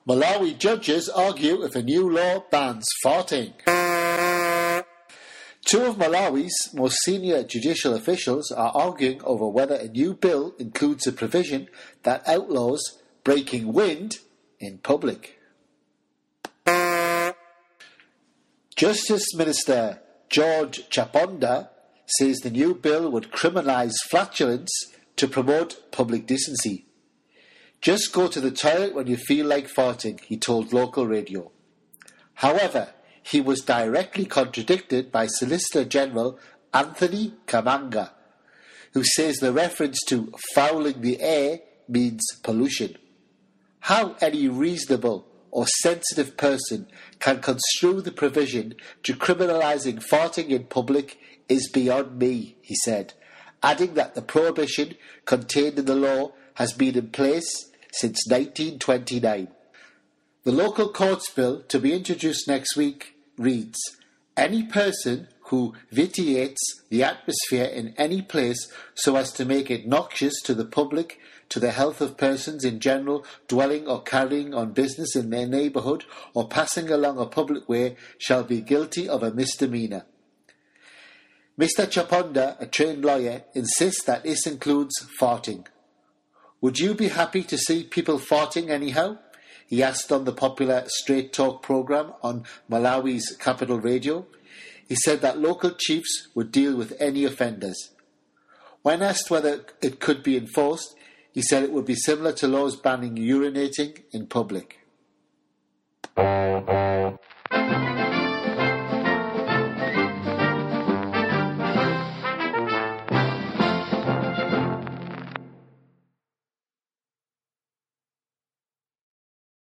Malawi judges argue if a new law bans farting. Two of Malawi's most senior judicial officials are arguing over whether a new bill includes a provision that outlaws breaking wind in public. Justice Minister George Chaponda says the new bill would criminalise flatulence to promote public decency. Just go to the toilet when you feel like farting, he told local radio. However, he was directly contradicted by Solicitor General Anthony Kamanga, who says the reference to fouling the air means pollution. How any reasonable or sensitive person can construe the provision to criminalising farting in public is beyond me, he said, adding that the prohibition contained in the law has been in place since 1929. The local courts bill to be introduced next week reads, any person who vitiates the atmosphere in any place so as to make it noxious to the public, to the health of persons in general dwelling or carrying on business in their neighbourhood or passing along a public way shall be guilty of a misdemeanour. Mr. Chaponda, a trained lawyer, insists that this includes farting. Would you be happy to see people farting anyhow? He asked on the popular Straight Talk programme on Malawi's Capital Radio. He said that local chiefs would deal with any offenders. When asked whether it could be enforced, he said it would be similar to laws banning urinating in public.